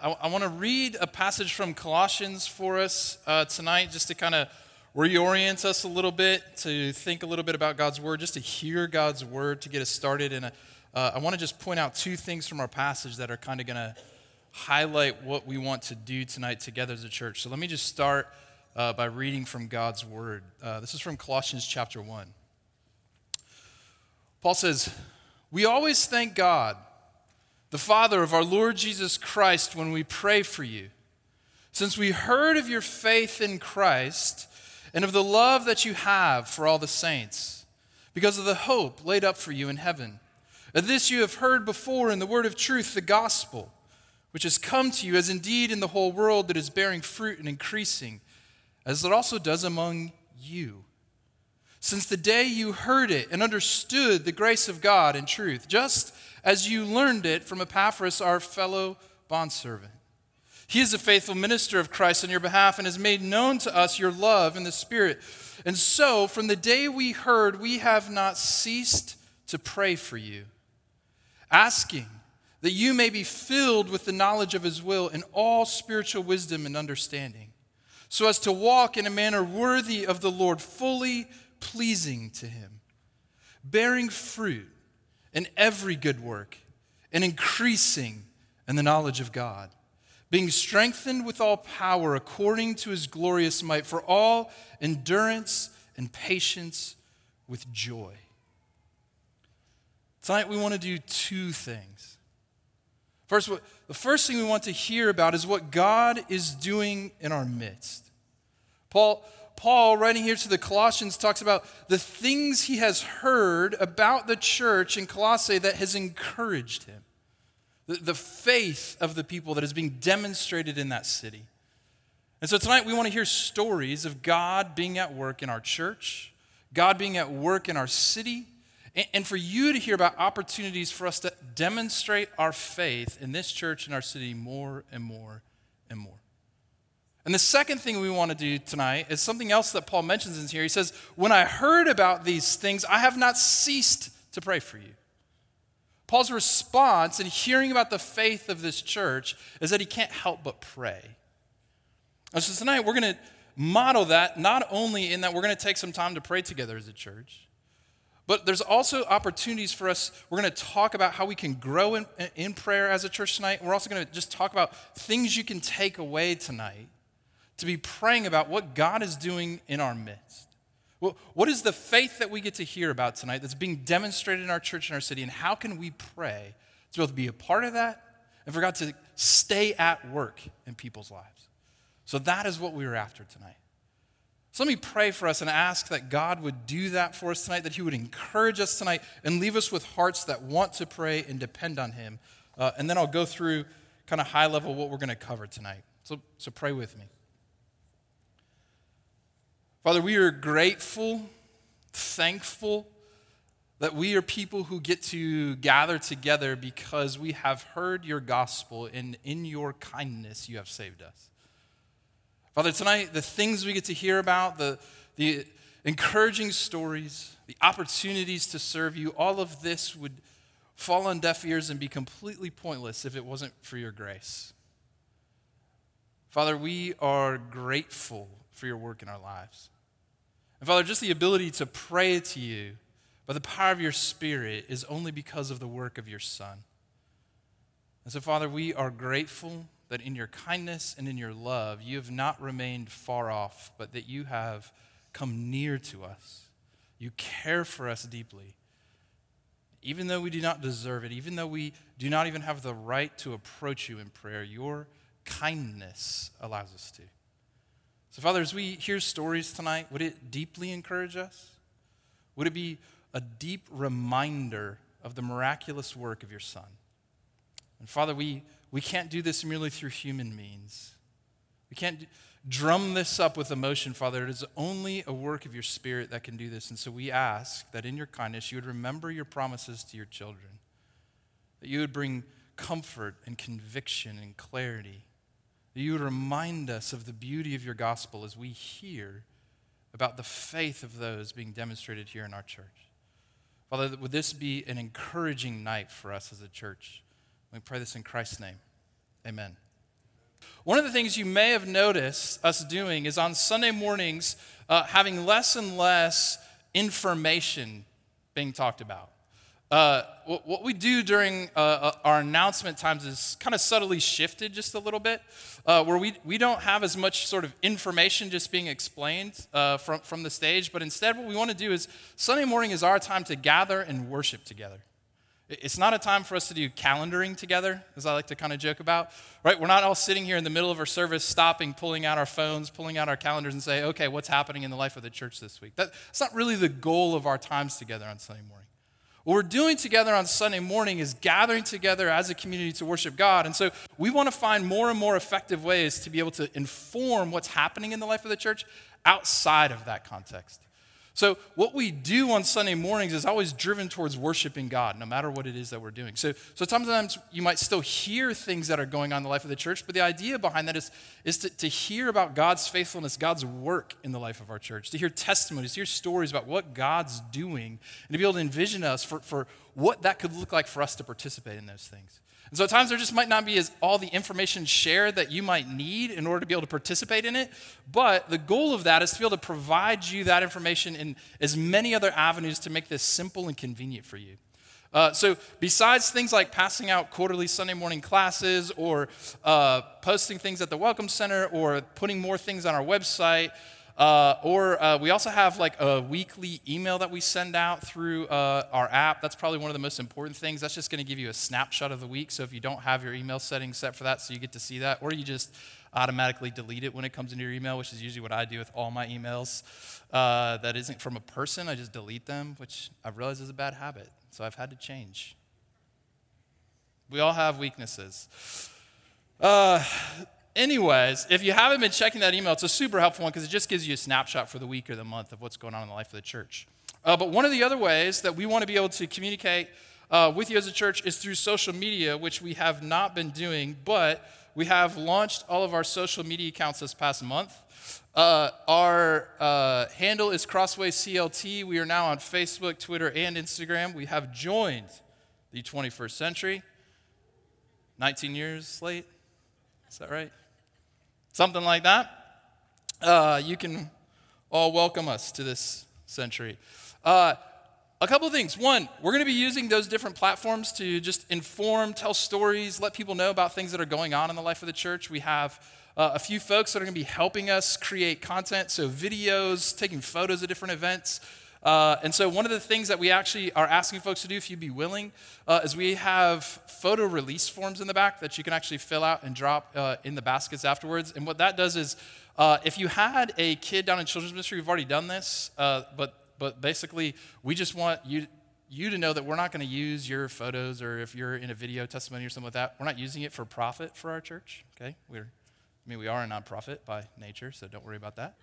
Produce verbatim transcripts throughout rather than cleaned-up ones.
I, I want to read a passage from Colossians for us uh, tonight, just to kind of reorient us a little bit, to think a little bit about God's word, just to hear God's word to get us started. And uh, I want to just point out two things from our passage that are kind of going to highlight what we want to do tonight together as a church. So let me just start uh, by reading from God's word. Uh, this is from Colossians chapter one. Paul says, "We always thank God, the Father of our Lord Jesus Christ, when we pray for you, since we heard of your faith in Christ and of the love that you have for all the saints, because of the hope laid up for you in heaven. Of this you have heard before in the word of truth, the gospel, which has come to you, as indeed in the whole world that is bearing fruit and increasing, as it also does among you. Since the day you heard it and understood the grace of God in truth, just as you learned it from Epaphras, our fellow bondservant. He is a faithful minister of Christ on your behalf and has made known to us your love in the Spirit. And so, from the day we heard, we have not ceased to pray for you, asking that you may be filled with the knowledge of his will and all spiritual wisdom and understanding, so as to walk in a manner worthy of the Lord, fully pleasing to him, bearing fruit in every good work and increasing in the knowledge of God, being strengthened with all power according to his glorious might, for all endurance and patience with joy." Tonight we want to do two things. First, what, the first thing we want to hear about is what God is doing in our midst. Paul Paul, writing here to the Colossians, talks about the things he has heard about the church in Colossae that has encouraged him. The, the faith of the people that is being demonstrated in that city. And so tonight we want to hear stories of God being at work in our church, God being at work in our city, and, and for you to hear about opportunities for us to demonstrate our faith in this church and our city more and more and more. And the second thing we want to do tonight is something else that Paul mentions in here. He says, "When I heard about these things, I have not ceased to pray for you." Paul's response in hearing about the faith of this church is that he can't help but pray. And so tonight we're going to model that, not only in that we're going to take some time to pray together as a church, but there's also opportunities for us. We're going to talk about how we can grow in, in prayer as a church tonight. We're also going to just talk about things you can take away tonight to be praying about what God is doing in our midst. Well, what is the faith that we get to hear about tonight that's being demonstrated in our church and our city, and how can we pray to be able to be a part of that and for God to stay at work in people's lives? So that is what we were after tonight. So let me pray for us and ask that God would do that for us tonight, that he would encourage us tonight and leave us with hearts that want to pray and depend on him. Uh, and then I'll go through kind of high level what we're going to cover tonight. So, so pray with me. Father, we are grateful, thankful that we are people who get to gather together because we have heard your gospel, and in your kindness you have saved us. Father, tonight, the things we get to hear about, the, the encouraging stories, the opportunities to serve you, all of this would fall on deaf ears and be completely pointless if it wasn't for your grace. Father, we are grateful for your work in our lives. And Father, just the ability to pray to you by the power of your Spirit is only because of the work of your Son. And so, Father, we are grateful that in your kindness and in your love, you have not remained far off, but that you have come near to us. You care for us deeply. Even though we do not deserve it, even though we do not even have the right to approach you in prayer, your kindness allows us to. So, Father, as we hear stories tonight, would it deeply encourage us? Would it be a deep reminder of the miraculous work of your Son? And Father, we, we can't do this merely through human means. We can't d- drum this up with emotion, Father. It is only a work of your Spirit that can do this. And so we ask that in your kindness, you would remember your promises to your children, that you would bring comfort and conviction and clarity, that you would remind us of the beauty of your gospel as we hear about the faith of those being demonstrated here in our church. Father, would this be an encouraging night for us as a church? We pray this in Christ's name. Amen. One of the things you may have noticed us doing is on Sunday mornings uh, having less and less information being talked about. Uh, what, what we do during uh, our announcement times is kind of subtly shifted just a little bit, uh, where we, we don't have as much sort of information just being explained uh, from, from the stage, but instead what we want to do is Sunday morning is our time to gather and worship together. It's not a time for us to do calendaring together, as I like to kind of joke about, right? We're not all sitting here in the middle of our service, stopping, pulling out our phones, pulling out our calendars and say, okay, what's happening in the life of the church this week? That, that's not really the goal of our times together on Sunday morning. What we're doing together on Sunday morning is gathering together as a community to worship God. And so we want to find more and more effective ways to be able to inform what's happening in the life of the church outside of that context. So what we do on Sunday mornings is always driven towards worshiping God, no matter what it is that we're doing. So, so sometimes you might still hear things that are going on in the life of the church, but the idea behind that is, is to, to hear about God's faithfulness, God's work in the life of our church, to hear testimonies, to hear stories about what God's doing, and to be able to envision us for, for what that could look like for us to participate in those things. And so at times there just might not be as all the information shared that you might need in order to be able to participate in it, but the goal of that is to be able to provide you that information in as many other avenues to make this simple and convenient for you. Uh, so besides things like passing out quarterly Sunday morning classes or uh, posting things at the Welcome Center or putting more things on our website, Uh, or uh, we also have like a weekly email that we send out through uh, our app. That's probably one of the most important things. That's just going to give you a snapshot of the week. So if you don't have your email settings set for that, so you get to see that, or you just automatically delete it when it comes into your email, which is usually what I do with all my emails. Uh, that isn't from a person. I just delete them, which I've realized is a bad habit. So I've had to change. We all have weaknesses. Uh... Anyways, if you haven't been checking that email, it's a super helpful one because it just gives you a snapshot for the week or the month of what's going on in the life of the church. Uh, but one of the other ways that we want to be able to communicate uh, with you as a church is through social media, which we have not been doing, but we have launched all of our social media accounts this past month. Uh, our uh, handle is Crossway C L T. We are now on Facebook, Twitter, and Instagram. We have joined the twenty-first century, nineteen years late. Is that right? Something like that. Uh, you can all welcome us to this century. Uh, a couple of things. One, we're going to be using those different platforms to just inform, tell stories, let people know about things that are going on in the life of the church. We have uh, a few folks that are going to be helping us create content, so videos, taking photos of different events. Uh, and so one of the things that we actually are asking folks to do, if you'd be willing, uh, is we have photo release forms in the back that you can actually fill out and drop uh, in the baskets afterwards. And what that does is, uh, if you had a kid down in children's ministry, we've already done this, uh, but but basically we just want you you to know that we're not going to use your photos, or if you're in a video testimony or something like that, we're not using it for profit for our church. Okay, we're I mean we are a nonprofit by nature, so don't worry about that.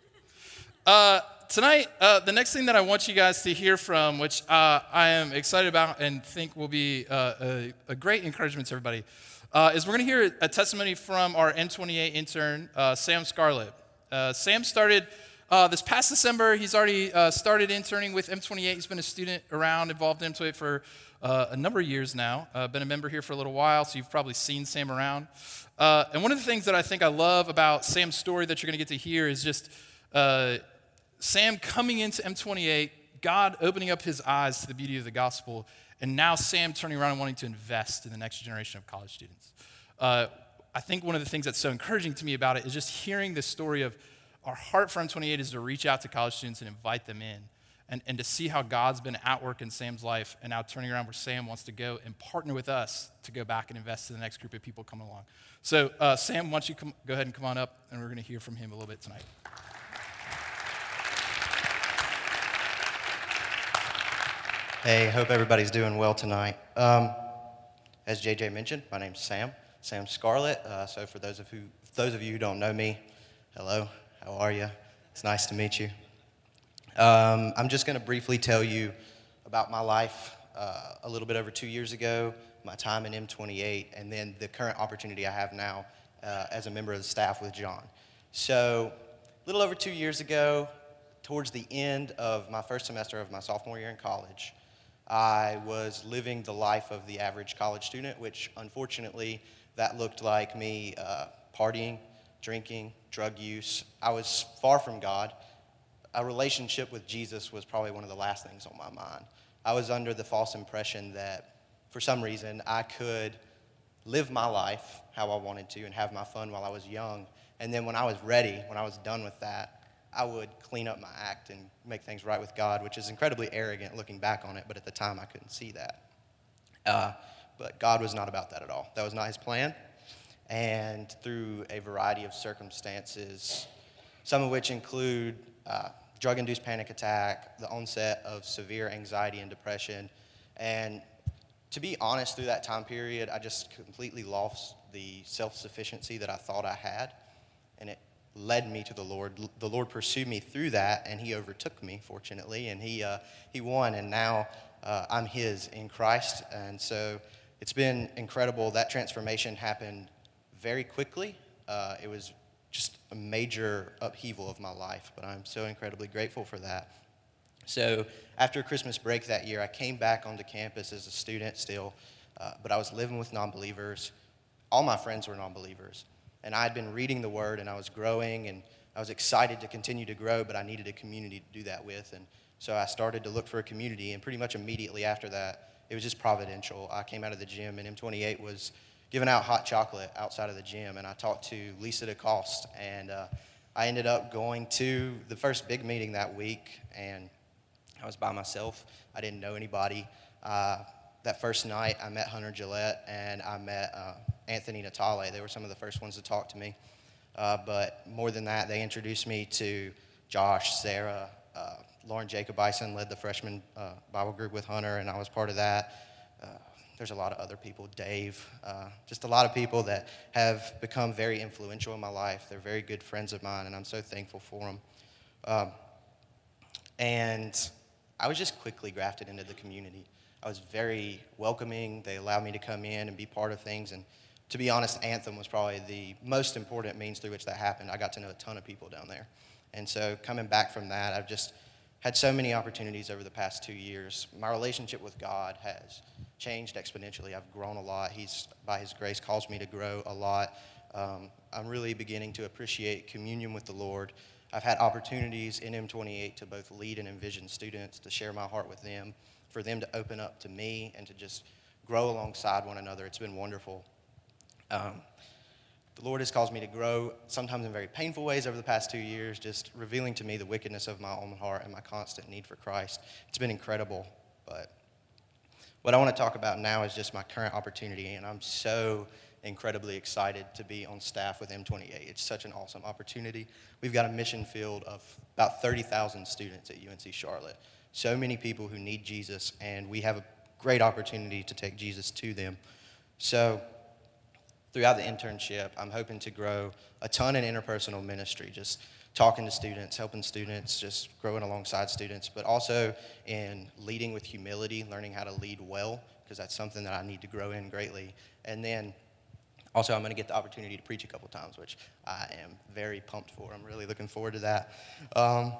Uh, tonight, uh, the next thing that I want you guys to hear from, which uh, I am excited about and think will be uh, a, a great encouragement to everybody, uh, is we're going to hear a testimony from our M twenty-eight intern, uh, Sam Scarlett. Uh, Sam started uh, this past December. He's already uh, started interning with M twenty-eight. He's been a student around, involved in M twenty-eight for uh, a number of years now. Uh, been a member here for a little while, so you've probably seen Sam around. Uh, and one of the things that I think I love about Sam's story that you're going to get to hear is just Uh, Sam coming into M twenty-eight, God opening up his eyes to the beauty of the gospel, and now Sam turning around and wanting to invest in the next generation of college students. Uh, I think one of the things that's so encouraging to me about it is just hearing the story of our heart for M twenty-eight is to reach out to college students and invite them in, and, and to see how God's been at work in Sam's life, and now turning around where Sam wants to go and partner with us to go back and invest in the next group of people coming along. So uh, Sam, why don't you come, go ahead and come on up, and we're going to hear from him a little bit tonight. Hey, hope everybody's doing well tonight. Um, as J J mentioned, my name's Sam, Sam Scarlett. Uh, so for those of who, those of you who don't know me, hello, how are you? It's nice to meet you. Um, I'm just going to briefly tell you about my life uh, a little bit over two years ago, my time in M twenty-eight, and then the current opportunity I have now uh, as a member of the staff with John. So a little over two years ago, towards the end of my first semester of my sophomore year in college, I was living the life of the average college student, which unfortunately that looked like me uh, partying, drinking, drug use. I was far from God. A relationship with Jesus was probably one of the last things on my mind. I was under the false impression that for some reason I could live my life how I wanted to and have my fun while I was young. And then when I was ready, when I was done with that, I would clean up my act and make things right with God, which is incredibly arrogant looking back on it, but at the time I couldn't see that. Uh, but God was not about that at all. That was not his plan. And through a variety of circumstances, some of which include uh, drug-induced panic attack, the onset of severe anxiety and depression, and to be honest, through that time period, I just completely lost the self-sufficiency that I thought I had, and it led me to the Lord. The Lord pursued me through that, and he overtook me, fortunately, and he uh, he won, and now uh, I'm his in Christ, and so it's been incredible. That transformation happened very quickly. Uh, it was just a major upheaval of my life, but I'm so incredibly grateful for that. So after Christmas break that year, I came back onto campus as a student still, uh, but I was living with non-believers. All my friends were non-believers, and I had been reading the Word, and I was growing, and I was excited to continue to grow, but I needed a community to do that with, and so I started to look for a community, and pretty much immediately after that, it was just providential. I came out of the gym, and M twenty-eight was giving out hot chocolate outside of the gym, and I talked to Lisa DeCoste, and uh, I ended up going to the first big meeting that week, and I was by myself. I didn't know anybody. Uh, that first night, I met Hunter Gillette, and I met uh, Anthony Natale. They were some of the first ones to talk to me. Uh, but more than that, they introduced me to Josh, Sarah, uh, Lauren Jacob Bison led the freshman uh, Bible group with Hunter, and I was part of that. Uh, there's a lot of other people, Dave, uh, just a lot of people that have become very influential in my life. They're very good friends of mine, and I'm so thankful for them. Um, and I was just quickly grafted into the community. I was very welcoming. They allowed me to come in and be part of things. And to be honest, Anthem was probably the most important means through which that happened. I got to know a ton of people down there. And so coming back from that, I've just had so many opportunities over the past two years. My relationship with God has changed exponentially. I've grown a lot. He's, by his grace, calls me to grow a lot. Um, I'm really beginning to appreciate communion with the Lord. I've had opportunities in M twenty-eight to both lead and envision students, to share my heart with them, for them to open up to me and to just grow alongside one another. It's been wonderful. Um, the Lord has caused me to grow, sometimes in very painful ways over the past two years, just revealing to me the wickedness of my own heart and my constant need for Christ. It's been incredible, but what I want to talk about now is just my current opportunity, and I'm so incredibly excited to be on staff with M twenty-eight. It's such an awesome opportunity. We've got a mission field of about thirty thousand students at U N C Charlotte. So many people who need Jesus, and we have a great opportunity to take Jesus to them. So throughout the internship, I'm hoping to grow a ton in interpersonal ministry, just talking to students, helping students, just growing alongside students, but also in leading with humility, learning how to lead well, because that's something that I need to grow in greatly. And then also, I'm going to get the opportunity to preach a couple times, which I am very pumped for. I'm really looking forward to that. Um,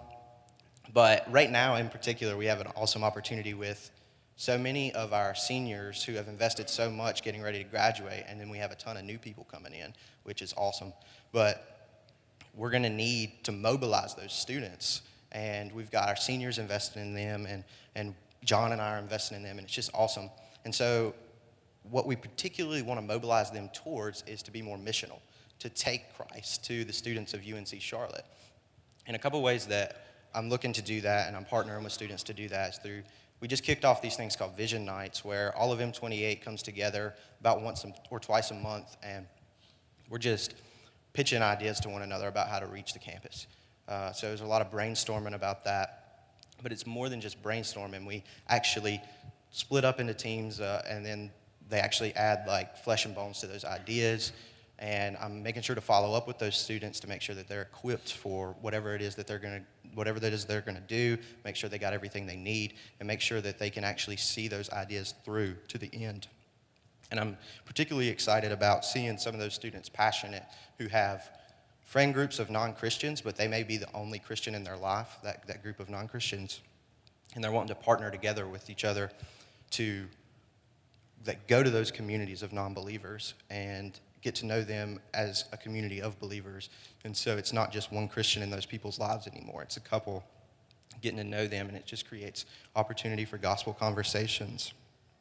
but right now, in particular, we have an awesome opportunity with so many of our seniors who have invested so much getting ready to graduate, and then we have a ton of new people coming in, which is awesome. But we're going to need to mobilize those students, and we've got our seniors investing in them, and, and John and I are investing in them, and it's just awesome. And so what we particularly want to mobilize them towards is to be more missional, to take Christ to the students of U N C Charlotte. And a couple ways that I'm looking to do that, and I'm partnering with students to do that, is through, we just kicked off these things called Vision Nights, where all of M twenty-eight comes together about once or twice a month, and we're just pitching ideas to one another about how to reach the campus. Uh, so there's a lot of brainstorming about that, but it's more than just brainstorming. We actually split up into teams, uh, and then they actually add like flesh and bones to those ideas, and I'm making sure to follow up with those students to make sure that they're equipped for whatever it is that they're going to, whatever that is they're going to do, make sure they got everything they need, and make sure that they can actually see those ideas through to the end. And I'm particularly excited about seeing some of those students passionate who have friend groups of non-Christians, but they may be the only Christian in their life, that, that group of non-Christians, and they're wanting to partner together with each other to that go to those communities of non-believers and get to know them as a community of believers. And so it's not just one Christian in those people's lives anymore. It's a couple getting to know them, and it just creates opportunity for gospel conversations.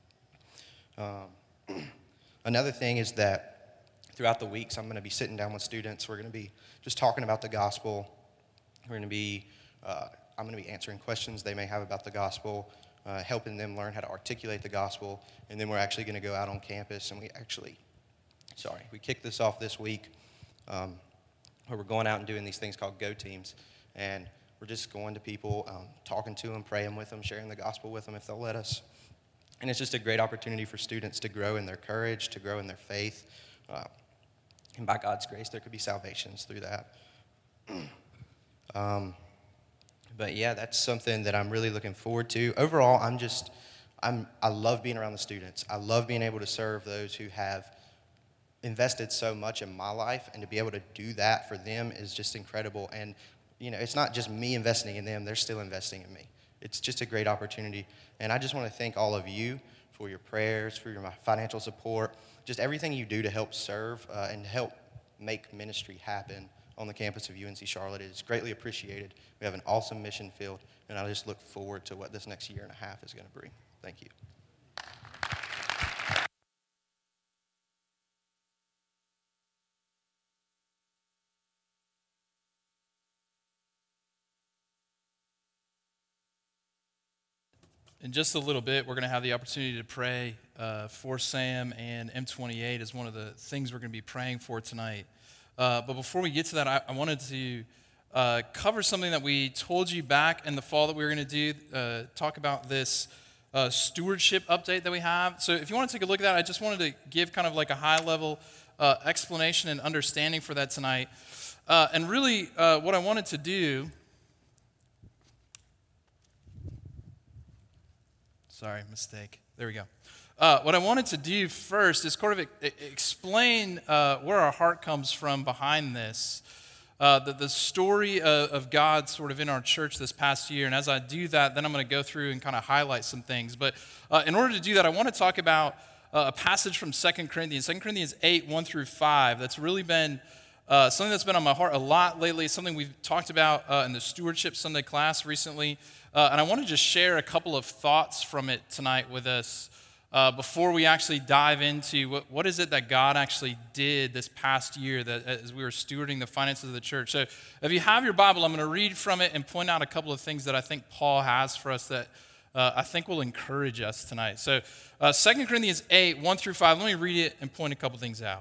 Um, another thing is that throughout the weeks, I'm going to be sitting down with students. We're going to be just talking about the gospel. We're going to be, uh, I'm going to be answering questions they may have about the gospel, uh, helping them learn how to articulate the gospel, and then we're actually going to go out on campus, and we actually, sorry, we kicked this off this week, um, where we're going out and doing these things called Go Teams, and we're just going to people, um, talking to them, praying with them, sharing the gospel with them if they'll let us. And it's just a great opportunity for students to grow in their courage, to grow in their faith. Uh, and by God's grace, there could be salvations through that. um, but yeah, that's something that I'm really looking forward to. Overall, I'm just, I'm, I love being around the students. I love being able to serve those who have invested so much in my life, and to be able to do that for them is just incredible. And you know, it's not just me investing in them, they're still investing in me. It's just a great opportunity. And I just want to thank all of you for your prayers, for your financial support, just everything you do to help serve uh, and help make ministry happen on the campus of U N C Charlotte. It is greatly appreciated. We have an awesome mission field, and I just look forward to what this next year and a half is going to bring. Thank you. In just a little bit, we're going to have the opportunity to pray uh, for Sam and M twenty-eight as one of the things we're going to be praying for tonight. Uh, but before we get to that, I, I wanted to uh, cover something that we told you back in the fall that we were going to do, uh, talk about this uh, stewardship update that we have. So if you want to take a look at that, I just wanted to give kind of like a high-level uh, explanation and understanding for that tonight. Uh, and really, uh, what I wanted to do... Sorry, mistake. There we go. Uh, what I wanted to do first is sort of e- explain uh, where our heart comes from behind this, uh, the, the story of, of God sort of in our church this past year. And as I do that, then I'm going to go through and kind of highlight some things. But uh, in order to do that, I want to talk about uh, a passage from Second Corinthians, Second Corinthians eight, one through five, that's really been uh, something that's been on my heart a lot lately, something we've talked about uh, in the Stewardship Sunday class recently. Uh, and I want to just share a couple of thoughts from it tonight with us uh, before we actually dive into what, what is it that God actually did this past year that as we were stewarding the finances of the church. So if you have your Bible, I'm going to read from it and point out a couple of things that I think Paul has for us that uh, I think will encourage us tonight. So uh, Second Corinthians eight, one through five, let me read it and point a couple things out.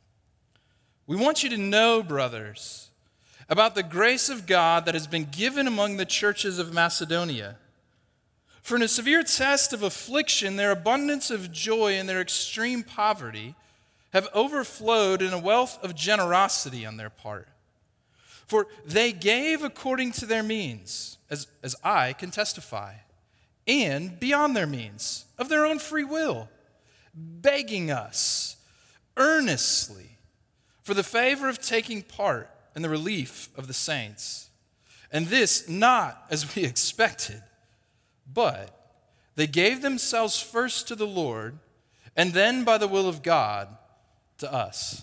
We want you to know, brothers, about the grace of God that has been given among the churches of Macedonia. For in a severe test of affliction, their abundance of joy and their extreme poverty have overflowed in a wealth of generosity on their part. For they gave according to their means, as, as I can testify, and beyond their means, of their own free will, begging us earnestly for the favor of taking part in the relief of the saints. And this not as we expected, but they gave themselves first to the Lord, and then by the will of God to us.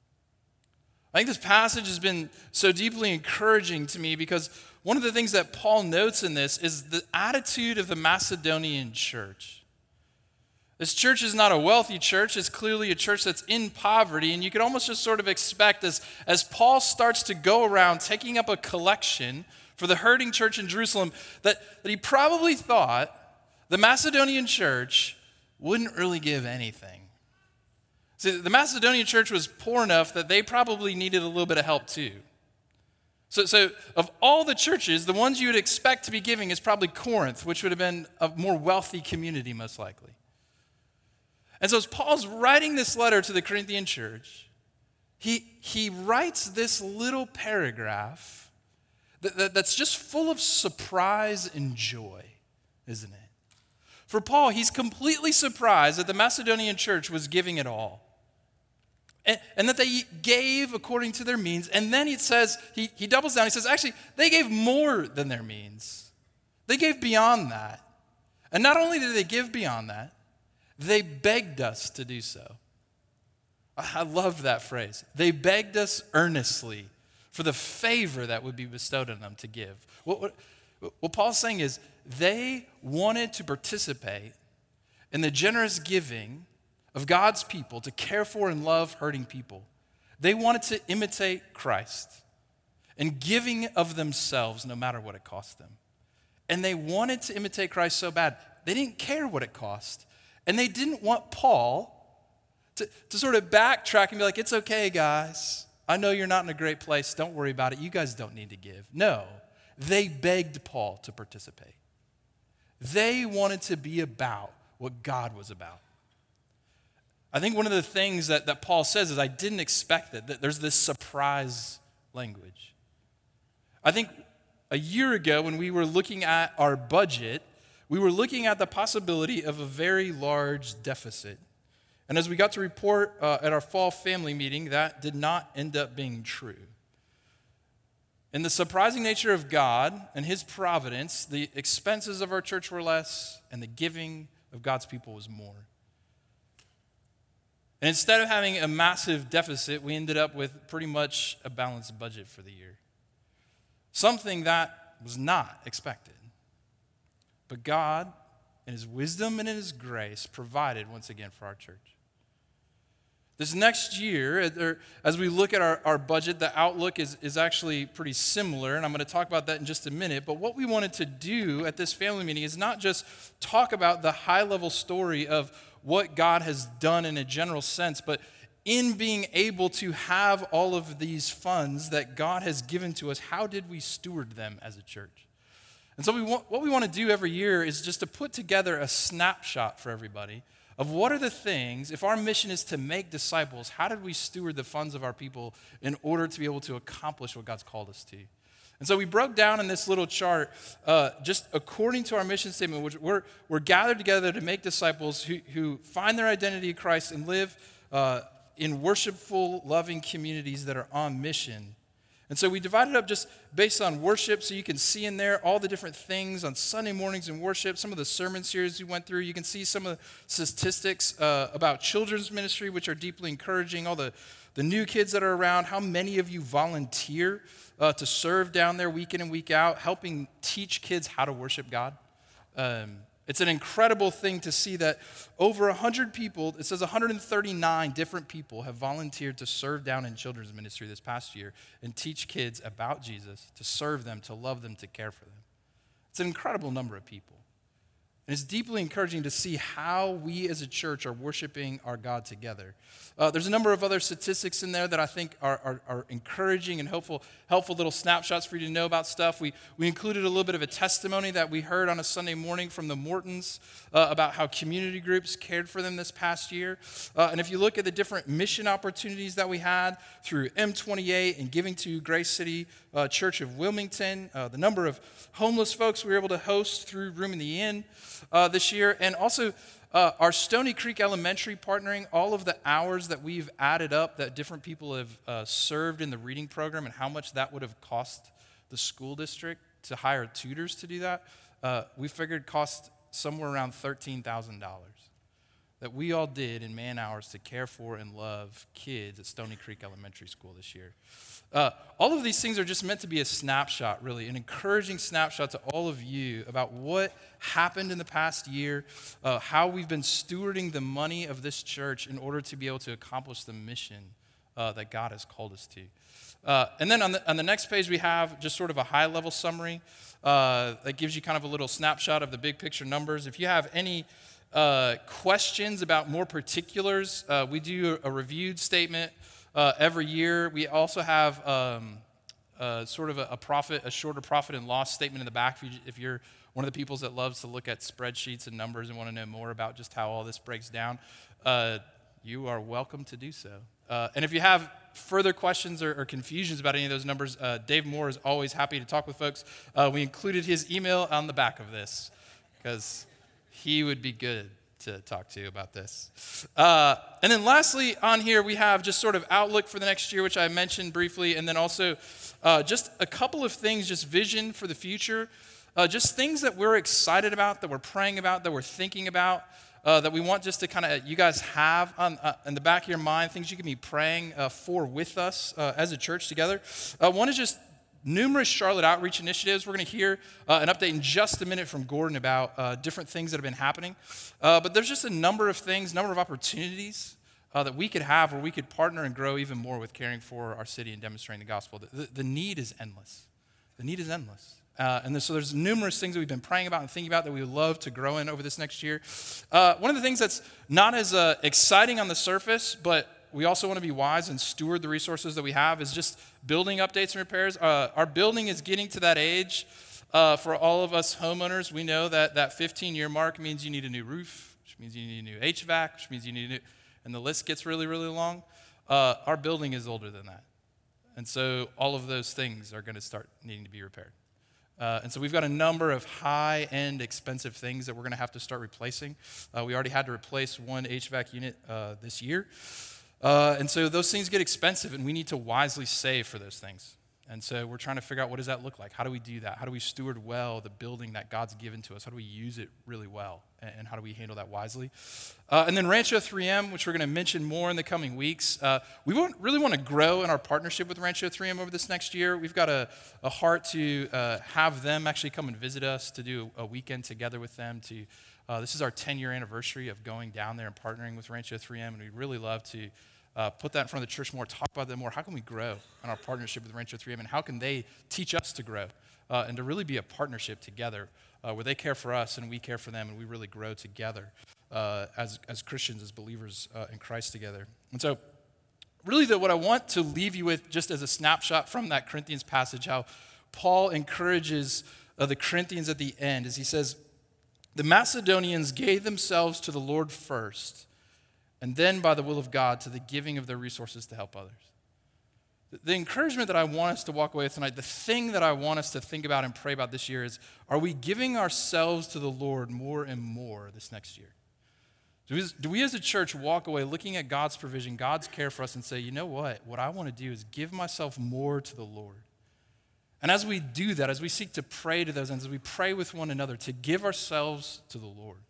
I think this passage has been so deeply encouraging to me because one of the things that Paul notes in this is the attitude of the Macedonian church. This church is not a wealthy church. It's clearly a church that's in poverty. And you could almost just sort of expect as, as Paul starts to go around taking up a collection for the hurting church in Jerusalem that, that he probably thought the Macedonian church wouldn't really give anything. See, the Macedonian church was poor enough that they probably needed a little bit of help too. So, so of all the churches, the ones you would expect to be giving is probably Corinth, which would have been a more wealthy community most likely. And so as Paul's writing this letter to the Corinthian church, he, he writes this little paragraph that, that, that's just full of surprise and joy, isn't it? For Paul, he's completely surprised that the Macedonian church was giving it all. And, and that they gave according to their means. And then he says, he, he doubles down, he says, actually, they gave more than their means. They gave beyond that. And not only did they give beyond that, they begged us to do so. I love that phrase. They begged us earnestly for the favor that would be bestowed on them to give. What, what, what Paul's saying is they wanted to participate in the generous giving of God's people to care for and love hurting people. They wanted to imitate Christ in giving of themselves no matter what it cost them. And they wanted to imitate Christ so bad, they didn't care what it cost. And they didn't want Paul to, to sort of backtrack and be like, it's okay, guys. I know you're not in a great place. Don't worry about it. You guys don't need to give. No, they begged Paul to participate. They wanted to be about what God was about. I think one of the things that, that Paul says is, I didn't expect it, that there's this surprise language. I think a year ago when we were looking at our budget, we were looking at the possibility of a very large deficit. And as we got to report uh, at our fall family meeting, that did not end up being true. In the surprising nature of God and his providence, the expenses of our church were less, and the giving of God's people was more. And instead of having a massive deficit, we ended up with pretty much a balanced budget for the year. Something that was not expected. But God, in his wisdom and in his grace, provided once again for our church. This next year, as we look at our, our budget, the outlook is, is actually pretty similar, and I'm going to talk about that in just a minute. But what we wanted to do at this family meeting is not just talk about the high-level story of what God has done in a general sense, but in being able to have all of these funds that God has given to us, how did we steward them as a church? And so we want, what we want to do every year is just to put together a snapshot for everybody of what are the things, if our mission is to make disciples, how did we steward the funds of our people in order to be able to accomplish what God's called us to? And so we broke down in this little chart, uh, just according to our mission statement, which we're, we're gathered together to make disciples who, who find their identity in Christ and live uh, in worshipful, loving communities that are on mission. And so we divided up just based on worship, so you can see in there all the different things on Sunday mornings in worship, some of the sermon series we went through. You can see some of the statistics uh, about children's ministry, which are deeply encouraging, all the, the new kids that are around, how many of you volunteer uh, to serve down there week in and week out, helping teach kids how to worship God. Um, It's an incredible thing to see that over one hundred people, it says one hundred thirty-nine different people have volunteered to serve down in children's ministry this past year and teach kids about Jesus, to serve them, to love them, to care for them. It's an incredible number of people. And it's deeply encouraging to see how we as a church are worshiping our God together. Uh, there's a number of other statistics in there that I think are, are, are encouraging and helpful, helpful little snapshots for you to know about stuff. We, we included a little bit of a testimony that we heard on a Sunday morning from the Mortons uh, about how community groups cared for them this past year. Uh, and if you look at the different mission opportunities that we had through M twenty-eight and giving to Grace City uh, Church of Wilmington, uh, the number of homeless folks we were able to host through Room in the Inn, Uh, this year, and also uh, our Stony Creek Elementary partnering, all of the hours that we've added up that different people have uh, served in the reading program and how much that would have cost the school district to hire tutors to do that, uh, we figured cost somewhere around thirteen thousand dollars that we all did in man hours to care for and love kids at Stony Creek Elementary School this year. Uh, all of these things are just meant to be a snapshot, really, an encouraging snapshot to all of you about what happened in the past year, uh, how we've been stewarding the money of this church in order to be able to accomplish the mission uh, that God has called us to. Uh, and then on the, on the next page, we have just sort of a high-level summary uh, that gives you kind of a little snapshot of the big picture numbers. If you have any uh, questions about more particulars, uh, we do a reviewed statement Uh, every year. We also have um, uh, sort of a, a profit, a shorter profit and loss statement in the back. If, you, if you're one of the people that loves to look at spreadsheets and numbers and want to know more about just how all this breaks down, uh, you are welcome to do so. Uh, and if you have further questions or, or confusions about any of those numbers, uh, Dave Moore is always happy to talk with folks. Uh, we included his email on the back of this because he would be good to talk to you about this. Uh, and then lastly on here, we have just sort of outlook for the next year, which I mentioned briefly, and then also uh, just a couple of things, just vision for the future, uh, just things that we're excited about, that we're praying about, that we're thinking about. uh, that we want just to kind of, you guys have on, uh, in the back of your mind, things you can be praying uh, for with us uh, as a church together. Uh, one is just numerous Charlotte outreach initiatives. We're going to hear uh, an update in just a minute from Gordon about uh, different things that have been happening. Uh, but there's just a number of things, number of opportunities uh, that we could have where we could partner and grow even more with caring for our city and demonstrating the gospel. The, the, the need is endless. The need is endless. Uh, and so there's numerous things that we've been praying about and thinking about that we would love to grow in over this next year. Uh, one of the things that's not as uh, exciting on the surface, but we also want to be wise and steward the resources that we have, is just building updates and repairs. Uh, our building is getting to that age. Uh, for all of us homeowners, we know that that fifteen-year mark means you need a new roof, which means you need a new H V A C, which means you need a new, and the list gets really, really long. Uh, our building is older than that. And so all of those things are going to start needing to be repaired. Uh, and so we've got a number of high-end, expensive things that we're going to have to start replacing. Uh, we already had to replace one H V A C unit uh, this year. Uh, and so those things get expensive, and we need to wisely save for those things. And so we're trying to figure out, what does that look like? How do we do that? How do we steward well the building that God's given to us? How do we use it really well? And, and how do we handle that wisely? Uh, and then Rancho three M, which we're going to mention more in the coming weeks. Uh, we want, really want to grow in our partnership with Rancho three M over this next year. We've got a, a heart to uh, have them actually come and visit us, to do a weekend together with them. To uh, This is our ten-year anniversary of going down there and partnering with Rancho three M, and we'd really love to Uh, put that in front of the church more, talk about them more. How can we grow in our partnership with Rancho three M, and how can they teach us to grow uh, and to really be a partnership together uh, where they care for us and we care for them, and we really grow together uh, as, as Christians, as believers uh, in Christ together. And so really the, what I want to leave you with, just as a snapshot from that Corinthians passage, how Paul encourages uh, the Corinthians at the end, is he says, the Macedonians gave themselves to the Lord first, and then by the will of God to the giving of their resources to help others. The encouragement that I want us to walk away with tonight, the thing that I want us to think about and pray about this year is, are we giving ourselves to the Lord more and more this next year? Do we, do we as a church walk away looking at God's provision, God's care for us, and say, you know what? What I want to do is give myself more to the Lord. And as we do that, as we seek to pray to those ends, as we pray with one another to give ourselves to the Lord,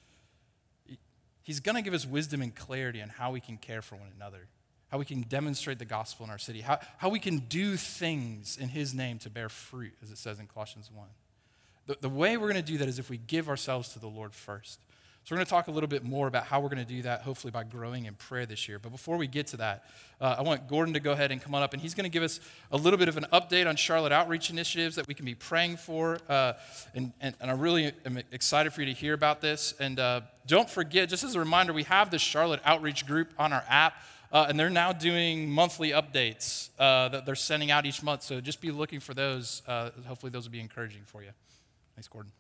He's going to give us wisdom and clarity on how we can care for one another, how we can demonstrate the gospel in our city, how, how we can do things in his name to bear fruit, as it says in Colossians one. The, the way we're going to do that is if we give ourselves to the Lord first. So we're going to talk a little bit more about how we're going to do that, hopefully by growing in prayer this year. But before we get to that, uh, I want Gordon to go ahead and come on up, and he's going to give us a little bit of an update on Charlotte outreach initiatives that we can be praying for. Uh, and, and, and I really am excited for you to hear about this. And uh, don't forget, just as a reminder, we have the Charlotte outreach group on our app, uh, and they're now doing monthly updates uh, that they're sending out each month. So just be looking for those. Uh, hopefully those will be encouraging for you. Thanks, Gordon.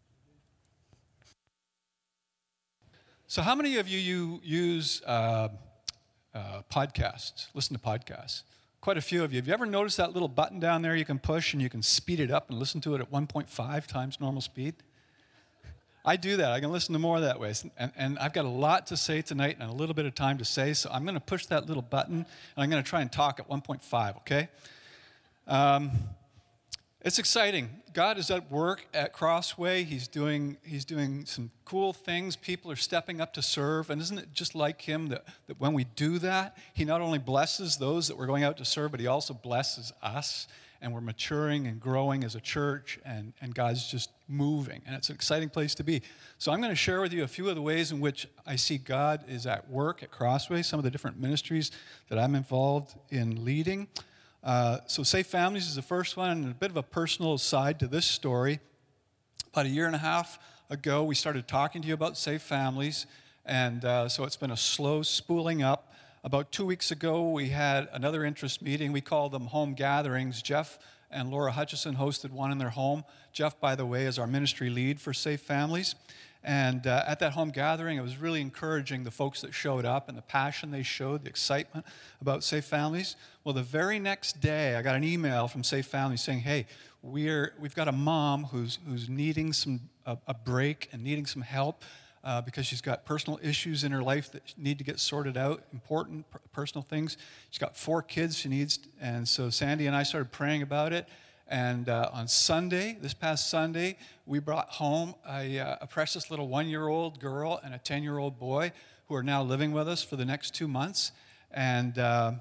So how many of you, you use uh, uh, podcasts, listen to podcasts? Quite a few of you. Have you ever noticed that little button down there you can push and you can speed it up and listen to it at one point five times normal speed? I do that. I can listen to more that way. And, and I've got a lot to say tonight and a little bit of time to say, so I'm going to push that little button, and I'm going to try and talk at one point five, okay? Um, It's exciting. God is at work at Crossway. He's doing, he's doing some cool things. People are stepping up to serve. And isn't it just like him that, that when we do that, he not only blesses those that we're going out to serve, but he also blesses us. And we're maturing and growing as a church, and, and God's just moving. And it's an exciting place to be. So I'm going to share with you a few of the ways in which I see God is at work at Crossway, some of the different ministries that I'm involved in leading. Uh, so Safe Families is the first one, and a bit of a personal side to this story. About a year and a half ago, we started talking to you about Safe Families, and uh, so it's been a slow spooling up. About two weeks ago, we had another interest meeting. We called them home gatherings. Jeff and Laura Hutchison hosted one in their home. Jeff, by the way, is our ministry lead for Safe Families. And uh, at that home gathering, it was really encouraging, the folks that showed up and the passion they showed, the excitement about Safe Families. Well, the very next day, I got an email from Safe Families saying, hey, we're, we've got a mom who's, who's needing some a, a break and needing some help uh, because she's got personal issues in her life that need to get sorted out, important per- personal things. She's got four kids she needs, and so Sandy and I started praying about it. And uh, on Sunday, this past Sunday, we brought home a, uh, a precious little one-year-old girl and a ten-year-old boy who are now living with us for the next two months. And uh,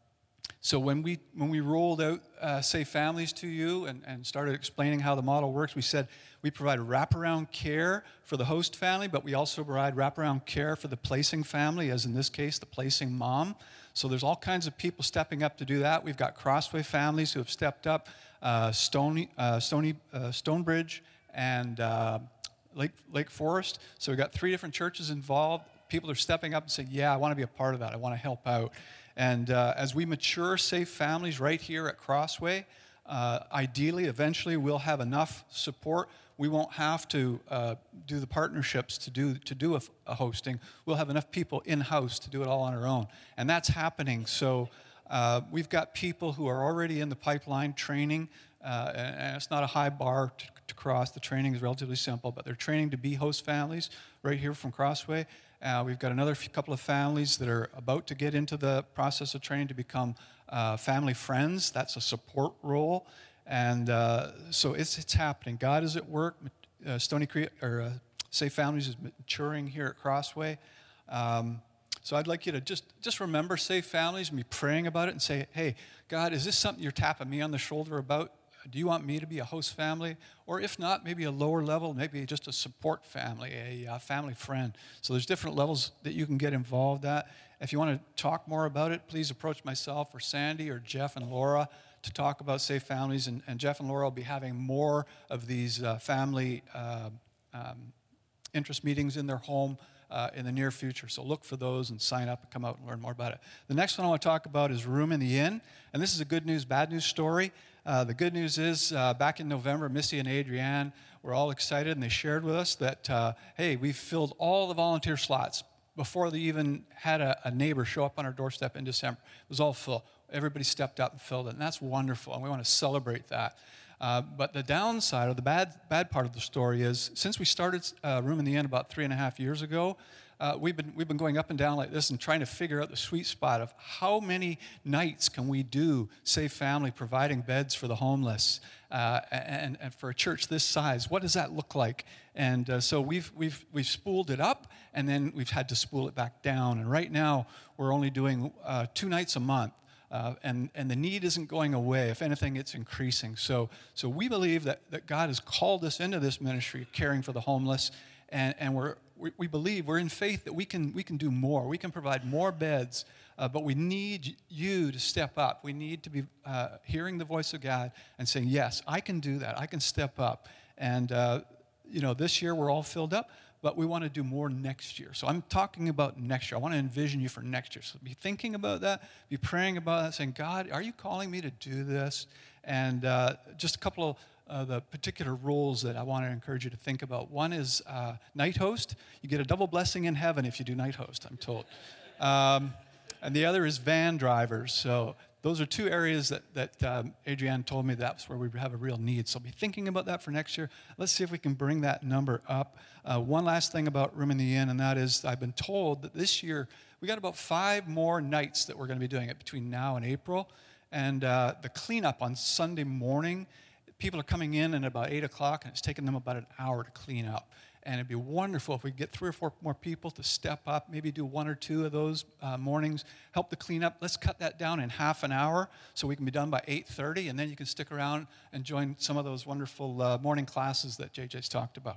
so when we when we rolled out uh, Safe Families to you and, and started explaining how the model works, we said we provide wraparound care for the host family, but we also provide wraparound care for the placing family, as in this case, the placing mom. So there's all kinds of people stepping up to do that. We've got Crossway families who have stepped up, uh, Stony, uh, Stony, uh, Stonebridge, and uh, Lake, Lake Forest. So we've got three different churches involved. People are stepping up and saying, yeah, I want to be a part of that. I want to help out. And uh, as we mature Safe Families right here at Crossway, uh, ideally, eventually, we'll have enough support. We won't have to uh, do the partnerships to do to do a, a hosting. We'll have enough people in-house to do it all on our own. And that's happening. So uh, we've got people who are already in the pipeline training, uh, and, and it's not a high bar to, to cross. The training is relatively simple, but they're training to be host families right here from Crossway. Uh, we've got another few, couple of families that are about to get into the process of training to become uh, family friends. That's a support role. And uh, so it's it's happening. God is at work. Uh, Stony Creek, or uh, Safe Families is maturing here at Crossway. Um, so I'd like you to just, just remember Safe Families and be praying about it and say, hey, God, is this something you're tapping me on the shoulder about? Do you want me to be a host family? Or if not, maybe a lower level, maybe just a support family, a uh, family friend. So there's different levels that you can get involved at. If you want to talk more about it, please approach myself or Sandy or Jeff and Laura to talk about Safe Families. And, and Jeff and Laura will be having more of these uh, family uh, um, interest meetings in their home uh, in the near future. So look for those and sign up and come out and learn more about it. The next one I want to talk about is Room in the Inn. And this is a good news, bad news story. Uh, the good news is uh, back in November, Missy and Adrienne were all excited, and they shared with us that, uh, hey, we've filled all the volunteer slots before they even had a, a neighbor show up on our doorstep in December. It was all full. Everybody stepped up and filled it, and that's wonderful, and we want to celebrate that. Uh, but the downside, or the bad, bad part of the story is, since we started uh, Room in the Inn about three and a half years ago, Uh, we've been we've been going up and down like this and trying to figure out the sweet spot of how many nights can we do Safe Family providing beds for the homeless, uh, and, and for a church this size. What does that look like? And uh, so we've we've we've spooled it up, and then we've had to spool it back down. And right now we're only doing uh, two nights a month. Uh, and, and the need isn't going away. If anything, it's increasing. So so we believe that, that God has called us into this ministry of caring for the homeless, and, and we're We, we believe, we're in faith that we can we can do more. We can provide more beds, uh, but we need you to step up. We need to be uh, hearing the voice of God and saying, yes, I can do that. I can step up. And, uh, you know, this year we're all filled up, but we want to do more next year. So I'm talking about next year. I want to envision you for next year. So be thinking about that, be praying about that, saying, God, are you calling me to do this? And uh, just a couple of Uh, the particular roles that I want to encourage you to think about. One is uh, night host. You get a double blessing in heaven if you do night host, I'm told. Um, and the other is van drivers. So those are two areas that, that um, Adrienne told me that's where we have a real need. So be thinking about that for next year. Let's see if we can bring that number up. Uh, one last thing about Room in the Inn, and that is I've been told that this year we got about five more nights that we're going to be doing it between now and April. And uh, the cleanup on Sunday morning, people are coming in at about eight o'clock, and it's taking them about an hour to clean up. And it'd be wonderful if we could get three or four more people to step up, maybe do one or two of those uh, mornings, help the cleanup. Let's cut that down in half an hour so we can be done by eight thirty, and then you can stick around and join some of those wonderful uh, morning classes that J J's talked about.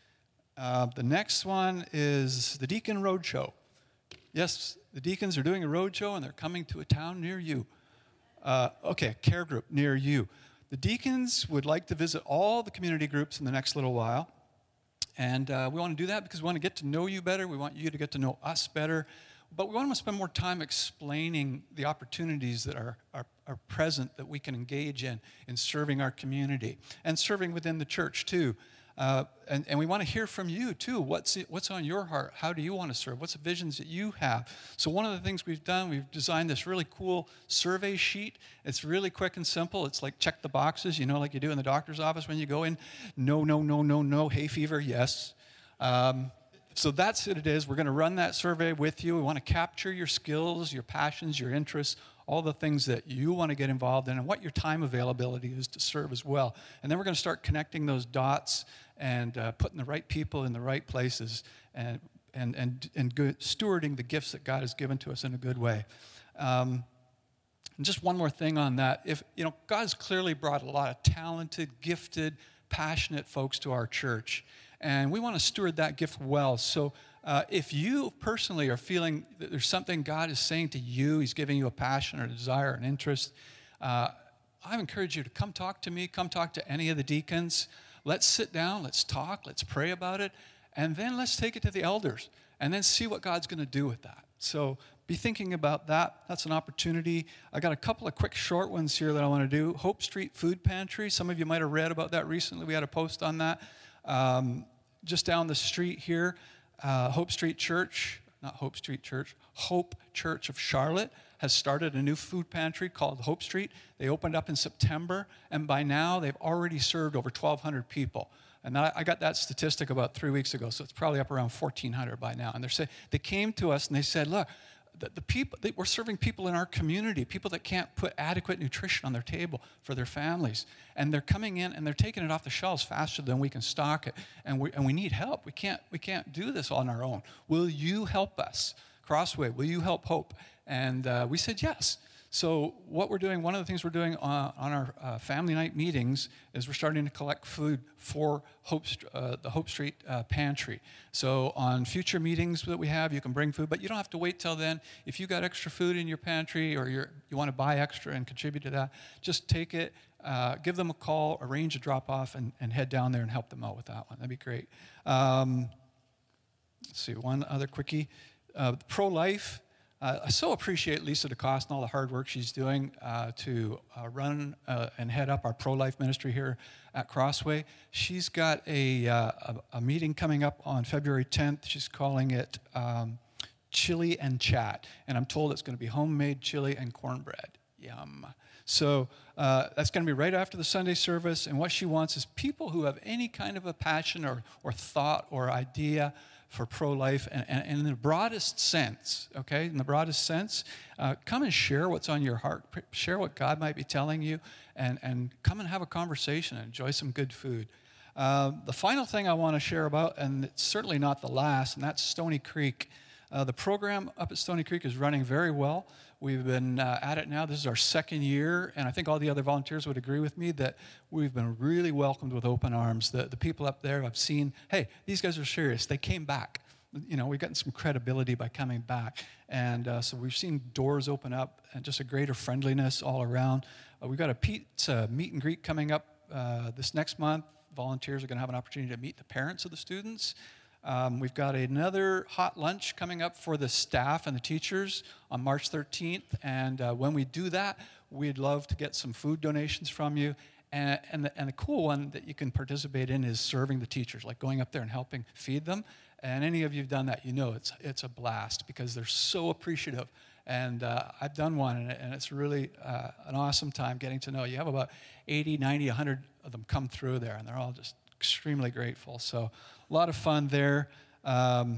Uh, the next one is the Deacon Roadshow. Yes, the deacons are doing a roadshow, and they're coming to a town near you. Uh, okay, a care group near you. The deacons would like to visit all the community groups in the next little while. And uh, we want to do that because we want to get to know you better. We want you to get to know us better. But we want to spend more time explaining the opportunities that are, are, are present that we can engage in, in serving our community and serving within the church too. Uh, and, and we want to hear from you too. What's, it, what's on your heart? How do you want to serve? What's the visions that you have? So one of the things we've done, we've designed this really cool survey sheet. It's really quick and simple. It's like check the boxes, you know, like you do in the doctor's office when you go in. No, no, no, no, no. Hay fever, yes. Um, so that's what it is. We're going to run that survey with you. We want to capture your skills, your passions, your interests, all the things that you want to get involved in, and what your time availability is to serve as well. And then we're going to start connecting those dots and uh, putting the right people in the right places and and and, and good, stewarding the gifts that God has given to us in a good way. Um, and just one more thing on that. If you know, God's clearly brought a lot of talented, gifted, passionate folks to our church, and we want to steward that gift well. So uh, if you personally are feeling that there's something God is saying to you, he's giving you a passion or a desire, an interest, uh, I encourage you to come talk to me, come talk to any of the deacons. Let's sit down, let's talk, let's pray about it, and then let's take it to the elders, and then see what God's going to do with that. So be thinking about that. That's an opportunity. I got a couple of quick short ones here that I want to do. Hope Street Food Pantry. Some of you might have read about that recently. We had a post on that. Um, just down the street here, uh, Hope Street Church, not Hope Street Church, Hope Church of Charlotte has started a new food pantry called Hope Street. They opened up in September, and by now they've already served over twelve hundred people. And I got that statistic about three weeks ago, so it's probably up around fourteen hundred by now. And they say they came to us and they said, look, the, the people they, we're serving people in our community, people that can't put adequate nutrition on their table for their families, and they're coming in and they're taking it off the shelves faster than we can stock it, and we and we need help. We can't we can't do this on our own. Will you help us, Crossway? Will you help Hope? And uh, we said yes. So what we're doing, one of the things we're doing on, on our uh, family night meetings is we're starting to collect food for Hope, uh, the Hope Street uh, Pantry. So on future meetings that we have, you can bring food, but you don't have to wait till then. If you got extra food in your pantry or you're, you want to buy extra and contribute to that, just take it, uh, give them a call, arrange a drop-off, and, and head down there and help them out with that one. That'd be great. Um, let's see, one other quickie. Uh, Pro-Life. Uh, I so appreciate Lisa DeCoste and all the hard work she's doing uh, to uh, run uh, and head up our pro-life ministry here at Crossway. She's got a, uh, a, a meeting coming up on February tenth. She's calling it um, Chili and Chat. And I'm told it's going to be homemade chili and cornbread. Yum. So uh, that's going to be right after the Sunday service. And what she wants is people who have any kind of a passion or, or thought or idea for pro-life, and, and, and in the broadest sense, okay, in the broadest sense, uh, come and share what's on your heart, share what God might be telling you, and, and come and have a conversation and enjoy some good food. Uh, the final thing I want to share about, and it's certainly not the last, and that's Stony Creek. Uh, the program up at Stony Creek is running very well. We've been uh, at it now. This is our second year, and I think all the other volunteers would agree with me that we've been really welcomed with open arms. The, the people up there I've seen, hey, these guys are serious. They came back. You know, we've gotten some credibility by coming back. And uh, so we've seen doors open up and just a greater friendliness all around. Uh, we've got a pizza meet and greet coming up uh, this next month. Volunteers are going to have an opportunity to meet the parents of the students. Um, we've got another hot lunch coming up for the staff and the teachers on March thirteenth. And uh, when we do that, we'd love to get some food donations from you. And, and, the, and the cool one that you can participate in is serving the teachers, like going up there and helping feed them. And any of you who've done that, you know it's, it's a blast because they're so appreciative. And uh, I've done one, and, and it's really uh, an awesome time getting to know. You have about eighty, ninety, one hundred of them come through there, and they're all just extremely grateful. So a lot of fun there. Um,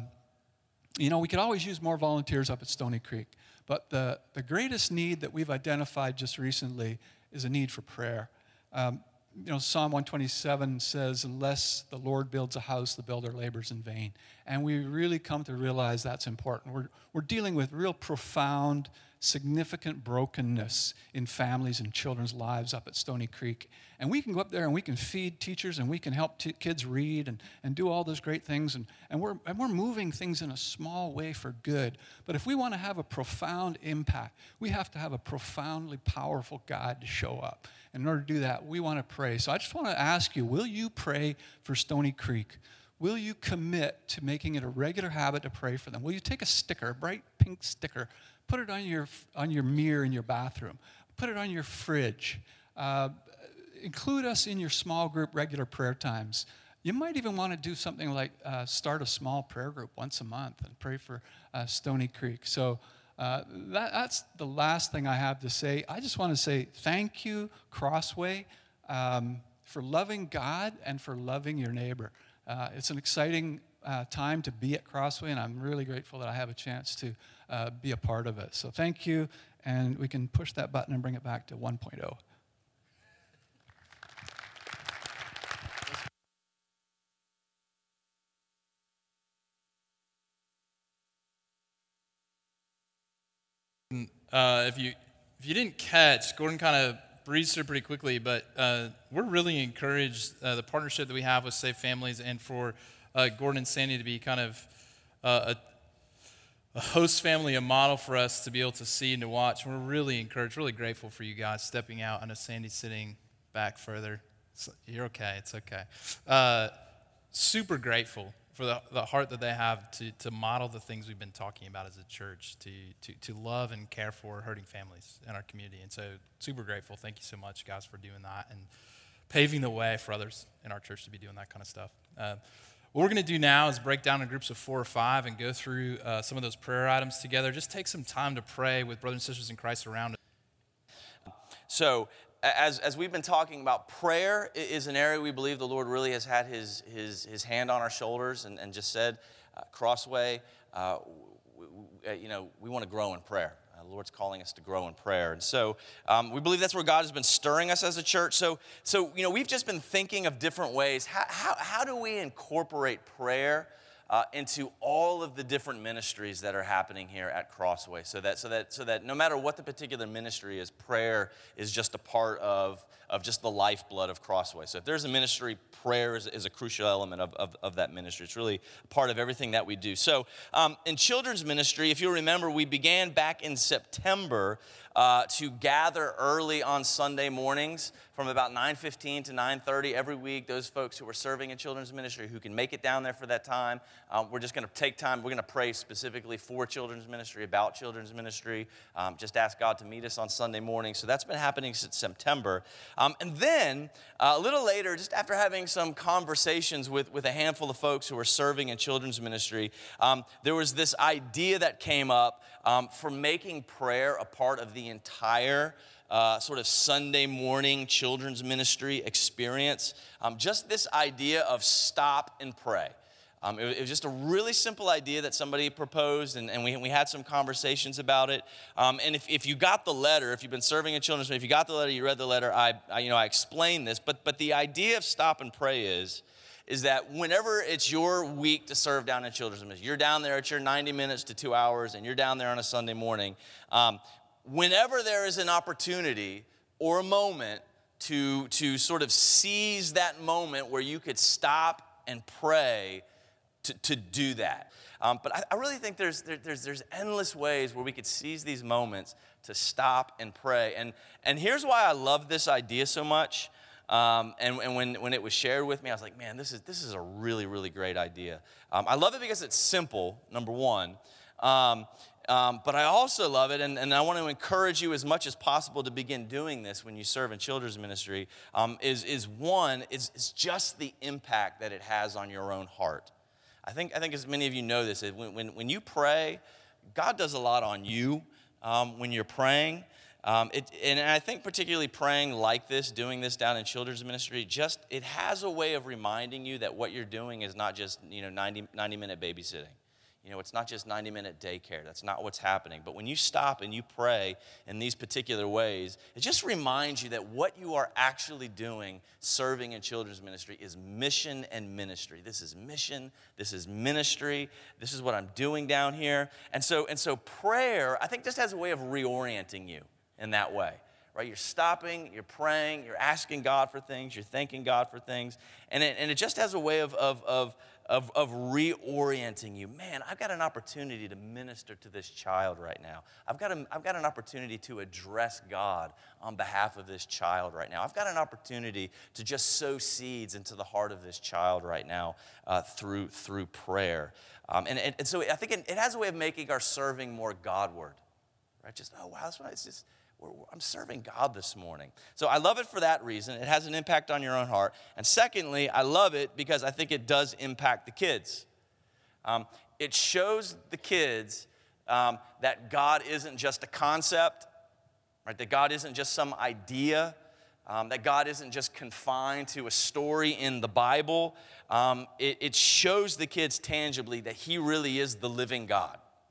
you know, we could always use more volunteers up at Stony Creek, but the, the greatest need that we've identified just recently is a need for prayer. Um, you know, Psalm one twenty-seven says, unless the Lord builds a house, the builder labors in vain. And we really come to realize that's important. We're, we're dealing with real profound, significant brokenness in families and children's lives up at Stony Creek. And we can go up there and we can feed teachers and we can help t- kids read and, and do all those great things. And, and, we're, and we're moving things in a small way for good. But if we want to have a profound impact, we have to have a profoundly powerful God to show up. And in order to do that, we want to pray. So I just want to ask you, will you pray for Stony Creek? Will you commit to making it a regular habit to pray for them? Will you take a sticker, a bright pink sticker, put it on your on your mirror in your bathroom, put it on your fridge, uh, include us in your small group regular prayer times. You might even want to do something like uh, start a small prayer group once a month and pray for uh, Stony Creek. So uh, that, that's the last thing I have to say. I just want to say thank you, Crossway, um, for loving God and for loving your neighbor. Uh, it's an exciting uh, time to be at Crossway, and I'm really grateful that I have a chance to uh, be a part of it. So thank you, and we can push that button and bring it back to one point oh. Uh, if you if you didn't catch, Gordon kind of breezed through pretty quickly, but uh, we're really encouraged uh, the partnership that we have with Safe Families, and for uh, Gordon and Sandy to be kind of uh, a, a host family, a model for us to be able to see and to watch. We're really encouraged, really grateful for you guys stepping out. I know Sandy's sitting back further. So you're okay. It's okay. Uh, super grateful for the, the heart that they have to, to model the things we've been talking about as a church, to, to, to love and care for hurting families in our community. And so super grateful. Thank you so much, guys, for doing that and paving the way for others in our church to be doing that kind of stuff. Uh, what we're going to do now is break down in groups of four or five and go through uh, some of those prayer items together. Just take some time to pray with brothers and sisters in Christ around us. So As, as we've been talking about, prayer is an area we believe the Lord really has had his, his, his hand on our shoulders and, and just said, uh, Crossway, uh, we, we, you know, we want to grow in prayer. Uh, the Lord's calling us to grow in prayer. And so um, we believe that's where God has been stirring us as a church. So, so you know, we've just been thinking of different ways. How, how, how do we incorporate prayer Uh, into all of the different ministries that are happening here at Crossway, so that so that so that no matter what the particular ministry is, prayer is just a part of of just the lifeblood of Crossway. So if there's a ministry, prayer is, is a crucial element of, of of that ministry. It's really part of everything that we do. So um, in children's ministry, if you remember, we began back in September uh, to gather early on Sunday mornings from about nine fifteen to nine thirty every week. Those folks who are serving in children's ministry who can make it down there for that time, um, we're just going to take time. We're going to pray specifically for children's ministry, about children's ministry. Um, just ask God to meet us on Sunday morning. So that's been happening since September. Um, and then uh, a little later, just after having some conversations with, with a handful of folks who are serving in children's ministry, um, there was this idea that came up um, for making prayer a part of the entire Uh, sort of Sunday morning children's ministry experience. Um, just this idea of stop and pray. Um, it, it was just a really simple idea that somebody proposed, and, and we, we had some conversations about it. Um, and if, if you got the letter, if you've been serving in children's ministry, if you got the letter, you read the letter, I, I you know I explained this. But but the idea of stop and pray is is that whenever it's your week to serve down in children's ministry, you're down there, it's your ninety minutes to two hours, and you're down there on a Sunday morning. Um, Whenever there is an opportunity or a moment to, to sort of seize that moment where you could stop and pray, to, to do that. Um, but I, I really think there's, there, there's, there's endless ways where we could seize these moments to stop and pray. And, and here's why I love this idea so much. Um, and and when, when it was shared with me, I was like, man, this is, this is a really, really great idea. Um, I love it because it's simple, number one. Um, Um, but I also love it, and, and I want to encourage you as much as possible to begin doing this when you serve in children's ministry, um, is, is one, is, is just the impact that it has on your own heart. I think, I think as many of you know this, when, when, when you pray, God does a lot on you um, when you're praying. Um, it, and I think particularly praying like this, doing this down in children's ministry, just it has a way of reminding you that what you're doing is not just, you know, ninety, ninety minute babysitting. You know, it's not just ninety minute daycare. That's not what's happening. But when you stop and you pray in these particular ways, it just reminds you that what you are actually doing serving in children's ministry is mission and ministry. This is mission. This is ministry. This is what I'm doing down here. And so, and so prayer, I think, just has a way of reorienting you in that way. Right? You're stopping, you're praying, you're asking God for things, you're thanking God for things. And it, and it just has a way of, of, of Of, of reorienting you. Man, I've got an opportunity to minister to this child right now. I've got, a, I've got an opportunity to address God on behalf of this child right now. I've got an opportunity to just sow seeds into the heart of this child right now uh, through, through prayer. Um, and, and, and so I think it, it has a way of making our serving more Godward. Right? Just, oh, wow, that's what it's just... I'm serving God this morning. So I love it for that reason. It has an impact on your own heart. And secondly, I love it because I think it does impact the kids. Um, it shows the kids um, that God isn't just a concept, right? That God isn't just some idea, um, that God isn't just confined to a story in the Bible. Um, it, it shows the kids tangibly that He really is the living God.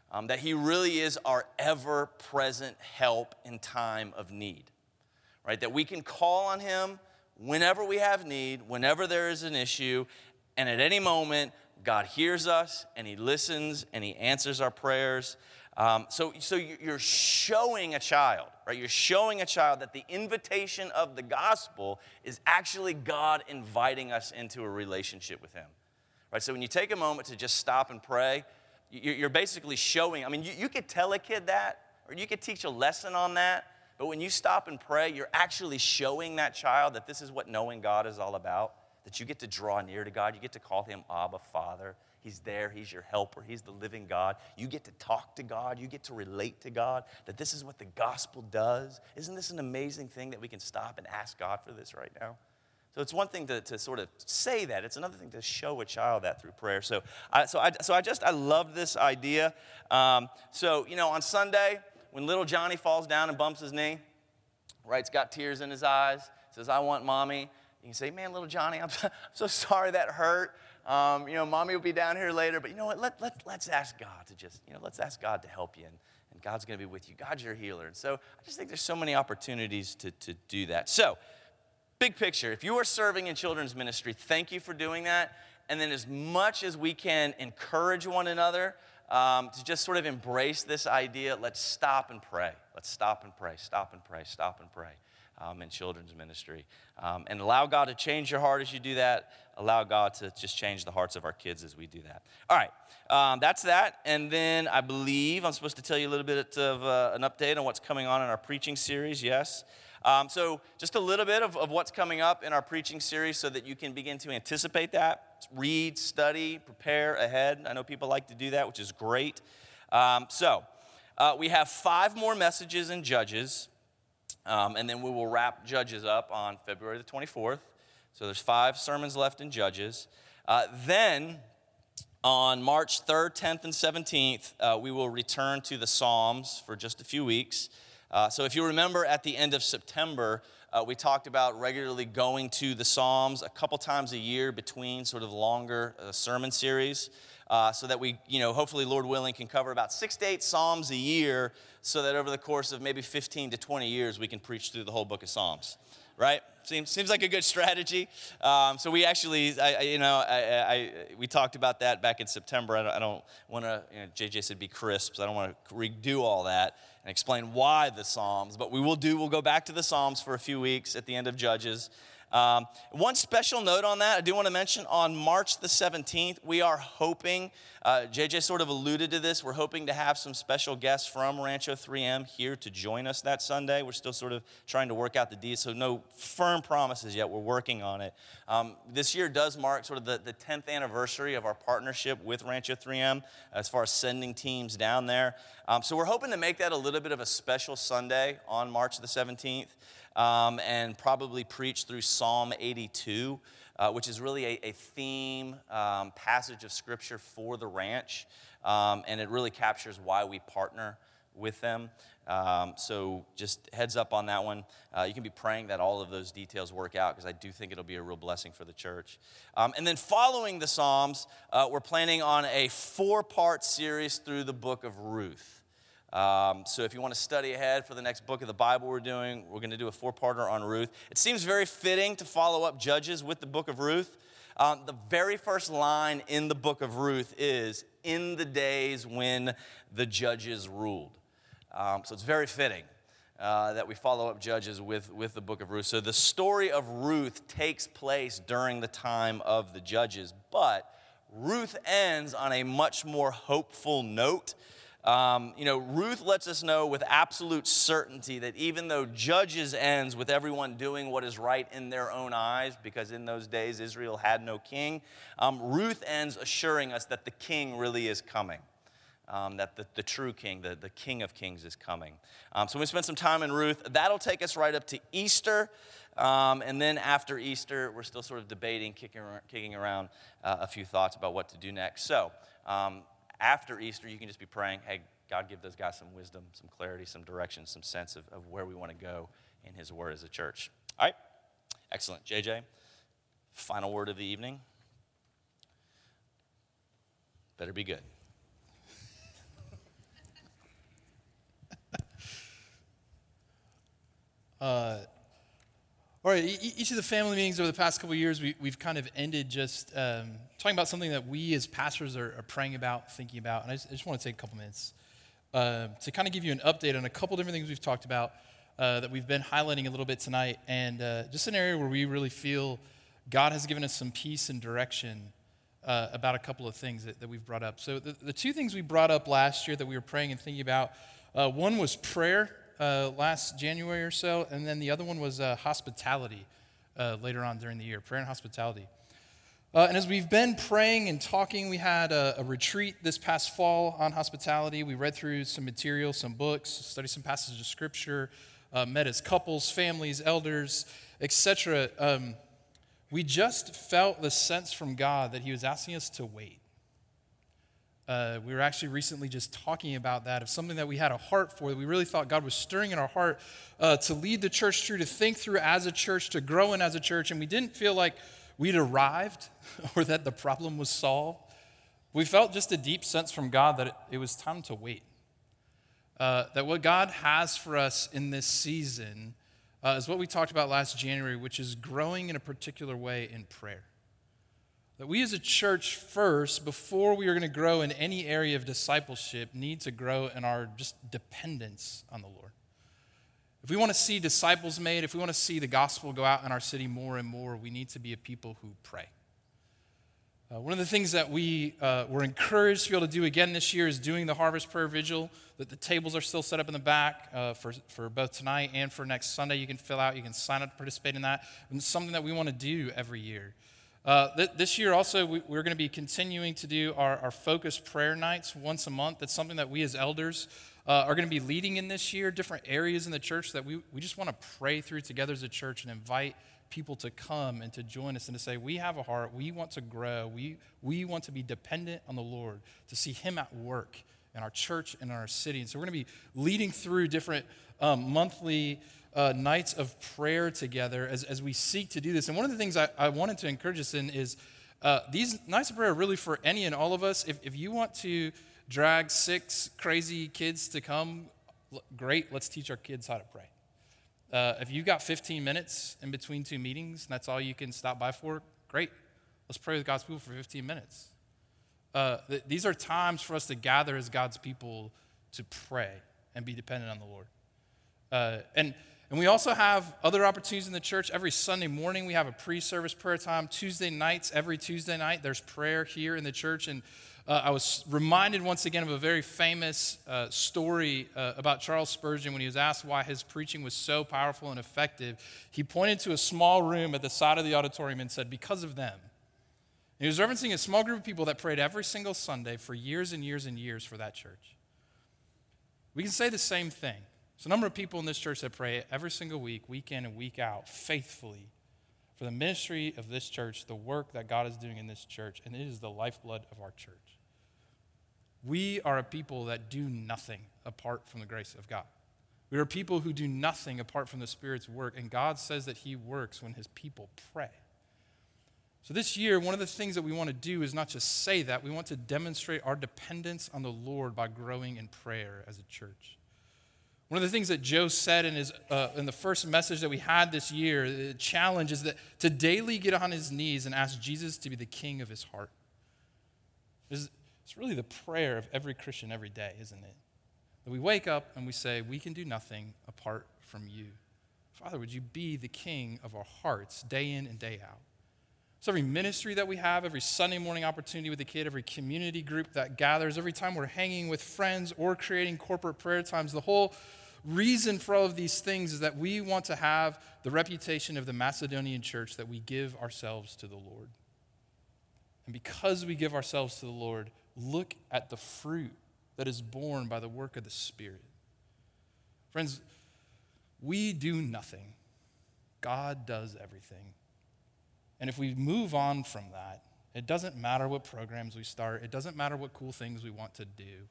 um, that he really is our ever-present help in time of need, right? That we can call on him whenever we have need, whenever there is an issue, and at any moment, God hears us, and he listens, and he answers our prayers. Um, so, so you're showing a child, right? You're showing a child that the invitation of the gospel is actually God inviting us into a relationship with him, right? So when you take a moment to just stop and pray, you're basically showing, I mean, you, you could tell a kid that, or you could teach a lesson on that, but when you stop and pray, you're actually showing that child that this is what knowing God is all about, that you get to draw near to God. You get to call him Abba, Father. He's there. He's your helper. He's the living God. You get to talk to God. You get to relate to God, that this is what the gospel does. Isn't this an amazing thing that we can stop and ask God for this right now? So it's one thing to, to sort of say that. It's another thing to show a child that through prayer. So I, so I, so I just, I love this idea. Um, so, you know, on Sunday, when little Johnny falls down and bumps his knee, right, he's got tears in his eyes, says, I want mommy. You can say, man, little Johnny, I'm so, I'm so sorry that hurt. Um, you know, mommy will be down here later, but you know what, let, let, let's ask God to just, you know, let's ask God to help you, and, and God's going to be with you. God's your healer. And so I just think there's so many opportunities to, to do that. So, big picture, if you are serving in children's ministry, thank you for doing that. And then as much as we can encourage one another, Um, to just sort of embrace this idea, let's stop and pray. Let's stop and pray, stop and pray, stop and pray um, in children's ministry. Um, and allow God to change your heart as you do that. Allow God to just change the hearts of our kids as we do that. All right, um, that's that. And then I believe I'm supposed to tell you a little bit of uh, an update on what's coming on in our preaching series, yes. Um, so just a little bit of, of what's coming up in our preaching series so that you can begin to anticipate that. Read, study, prepare ahead. I know people like to do that, which is great. Um, so uh, we have five more messages in Judges, um, and then we will wrap Judges up on February the twenty-fourth. So there's five sermons left in Judges. Uh, then on March third, tenth, and seventeenth, uh, we will return to the Psalms for just a few weeks. Uh, so if you remember at the end of September, uh, we talked about regularly going to the Psalms a couple times a year between sort of longer uh, sermon series, uh, so that we, you know, hopefully, Lord willing, can cover about six to eight Psalms a year, so that over the course of maybe fifteen to twenty years, we can preach through the whole book of Psalms, right? Seems, seems like a good strategy. Um, so we actually, I, I, you know, I, I, we talked about that back in September. I don't, I don't want to, you know, J J said be crisp, so I don't want to redo all that and explain why the Psalms, but we will do, we'll go back to the Psalms for a few weeks at the end of Judges. Um, one special note on that, I do want to mention on March the seventeenth, we are hoping, uh, J J sort of alluded to this, we're hoping to have some special guests from Rancho three M here to join us that Sunday. We're still sort of trying to work out the deeds, so no firm promises yet. We're working on it. Um, this year does mark sort of the, the tenth anniversary of our partnership with Rancho three M as far as sending teams down there. Um, so we're hoping to make that a little bit of a special Sunday on March the seventeenth. Um, and probably preach through Psalm eighty-two, uh, which is really a, a theme um, passage of Scripture for the ranch, um, and it really captures why we partner with them. Um, so just heads up on that one. Uh, you can be praying that all of those details work out, because I do think it'll be a real blessing for the church. Um, and then following the Psalms, uh, we're planning on a four-part series through the book of Ruth. Um, so if you want to study ahead for the next book of the Bible we're doing, we're going to do a four-parter on Ruth. It seems very fitting to follow up Judges with the book of Ruth. Um, the very first line in the book of Ruth is, in the days when the judges ruled. Um, so it's very fitting uh, that we follow up Judges with, with the book of Ruth. So the story of Ruth takes place during the time of the judges, but Ruth ends on a much more hopeful note. Um, you know, Ruth lets us know with absolute certainty that even though Judges ends with everyone doing what is right in their own eyes, because in those days Israel had no king, um, Ruth ends assuring us that the king really is coming, um, that the, the true king, the, the King of Kings is coming. Um, so we spent some time in Ruth. That'll take us right up to Easter. Um, and then after Easter, we're still sort of debating, kicking, kicking around uh, a few thoughts about what to do next. So, um, after Easter, you can just be praying, hey, God, give those guys some wisdom, some clarity, some direction, some sense of, of where we want to go in his word as a church. All right? Excellent. J J, final word of the evening. Better be good. Uh, all right, e- each of the family meetings over the past couple of years, we, we've kind of ended just um, talking about something that we as pastors are, are praying about, thinking about. And I just, I just want to take a couple minutes uh, to kind of give you an update on a couple different things we've talked about uh, that we've been highlighting a little bit tonight. And uh, just an area where we really feel God has given us some peace and direction uh, about a couple of things that, that we've brought up. So the, the two things we brought up last year that we were praying and thinking about, uh, one was prayer. Uh, last January or so, and then the other one was uh, hospitality uh, later on during the year, prayer and hospitality. Uh, and as we've been praying and talking, we had a, a retreat this past fall on hospitality. We read through some material, some books, studied some passages of scripture, uh, met as couples, families, elders, et cetera. Um, we just felt the sense from God that he was asking us to wait. Uh, we were actually recently just talking about that, of something that we had a heart for, that we really thought God was stirring in our heart uh, to lead the church through, to think through as a church, to grow in as a church, and we didn't feel like we'd arrived or that the problem was solved. We felt just a deep sense from God that it, it was time to wait. Uh, that what God has for us in this season uh, is what we talked about last January, which is growing in a particular way in prayer. That we as a church first, before we are going to grow in any area of discipleship, need to grow in our just dependence on the Lord. If we want to see disciples made, if we want to see the gospel go out in our city more and more, we need to be a people who pray. Uh, one of the things that we uh, were encouraged to be able to do again this year is doing the Harvest Prayer Vigil. That the tables are still set up in the back uh, for, for both tonight and for next Sunday. You can fill out, you can sign up to participate in that. And it's something that we want to do every year. Uh, th- this year also, we, we're going to be continuing to do our, our focused prayer nights once a month. That's something that we as elders uh, are going to be leading in this year, different areas in the church that we, we just want to pray through together as a church and invite people to come and to join us and to say, we have a heart, we want to grow, we, we want to be dependent on the Lord, to see him at work in our church and in our city. And so we're going to be leading through different um, monthly Uh, nights of prayer together as, as we seek to do this. And one of the things I, I wanted to encourage us in is uh, these nights of prayer are really for any and all of us. If, if you want to drag six crazy kids to come, great, let's teach our kids how to pray. Uh, if you've got fifteen minutes in between two meetings and that's all you can stop by for, great, let's pray with God's people for fifteen minutes. Uh, th- these are times for us to gather as God's people to pray and be dependent on the Lord. Uh, and And we also have other opportunities in the church. Every Sunday morning, we have a pre-service prayer time. Tuesday nights, every Tuesday night, there's prayer here in the church. And uh, I was reminded once again of a very famous uh, story uh, about Charles Spurgeon when he was asked why his preaching was so powerful and effective. He pointed to a small room at the side of the auditorium and said, because of them. And he was referencing a small group of people that prayed every single Sunday for years and years and years for that church. We can say the same thing. There's a number of people in this church that pray every single week, week in and week out, faithfully for the ministry of this church, the work that God is doing in this church, and it is the lifeblood of our church. We are a people that do nothing apart from the grace of God. We are people who do nothing apart from the Spirit's work, and God says that he works when his people pray. So this year, one of the things that we want to do is not just say that, we want to demonstrate our dependence on the Lord by growing in prayer as a church. One of the things that Joe said in, his, uh, in the first message that we had this year, the challenge is that to daily get on his knees and ask Jesus to be the king of his heart. It's, it's really the prayer of every Christian every day, isn't it? That we wake up and we say, we can do nothing apart from you. Father, would you be the king of our hearts day in and day out? So every ministry that we have, every Sunday morning opportunity with the kid, every community group that gathers, every time we're hanging with friends or creating corporate prayer times, the whole reason for all of these things is that we want to have the reputation of the Macedonian church that we give ourselves to the Lord. And because we give ourselves to the Lord, look at the fruit that is born by the work of the Spirit. Friends, we do nothing. God does everything. And if we move on from that, it doesn't matter what programs we start. It doesn't matter what cool things we want to do.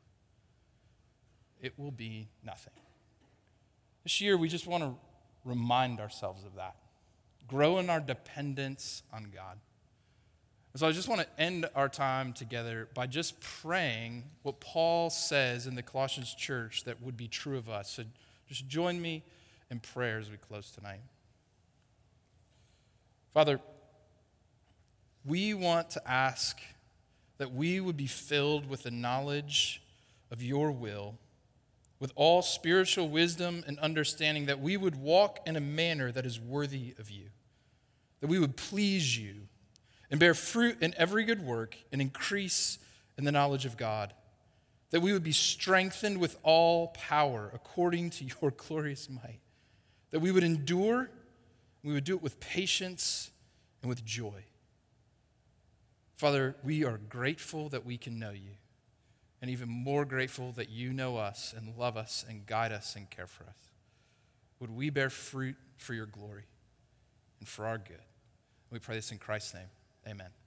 It will be nothing. This year, we just want to remind ourselves of that. Grow in our dependence on God. And so I just want to end our time together by just praying what Paul says in the Colossians church that would be true of us. So just join me in prayer as we close tonight. Father, we want to ask that we would be filled with the knowledge of your will, with all spiritual wisdom and understanding, that we would walk in a manner that is worthy of you, that we would please you and bear fruit in every good work and increase in the knowledge of God, that we would be strengthened with all power according to your glorious might, that we would endure, we would do it with patience and with joy. Father, we are grateful that we can know you, and even more grateful that you know us and love us and guide us and care for us. Would we bear fruit for your glory and for our good? We pray this in Christ's name. Amen.